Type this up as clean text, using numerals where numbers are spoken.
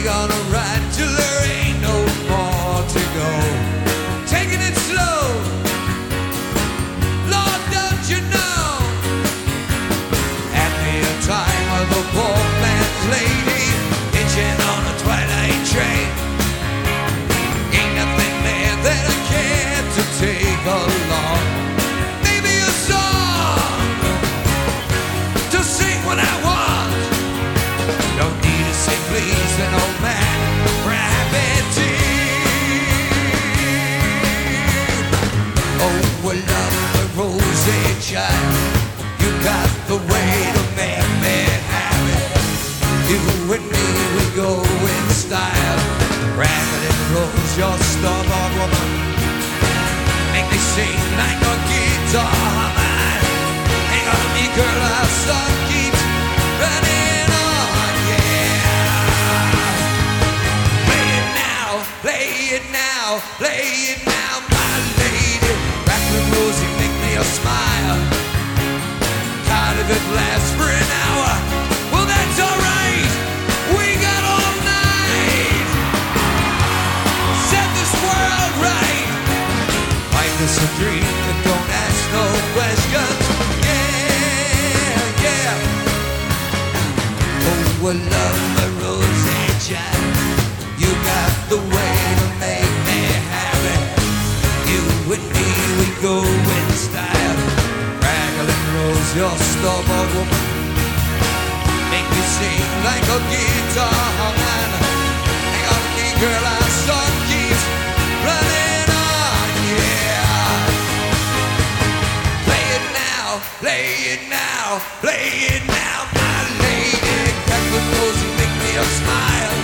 gonna ride till there ain't no more to go. Taking it slow, Lord, don't you know? At the time of the poor man's lady, hitching on a twilight train. Ain't nothing there that I care to take along. Maybe a song to sing when I want. Don't need to say please an old man privateer. Oh, well, love a rosy child, you got the way to make me happy. You and me, we go in style. Rabbit and rose, your stubborn woman, make me sing like a guitar humming. Hang on to me, girl, our sun keeps running on, yeah. Play it now, play it now, play it now, my lady. Rabbit and Rosie, make me a smile. Tired of it lasts for an hour. Well, that's alright, we got all night. Set this world right. Find us a dream and don't ask no questions. Yeah, yeah. Oh, well, love my rosy child, you got the way to make me happy. You and me, we go in style. Crackling rose, your stubborn woman, make me sing like a guitar humming. Hang on to me, girl, our sun keeps running on, yeah. Play it now, play it now, play it now, my lady. Crackling rose, you make me a smile.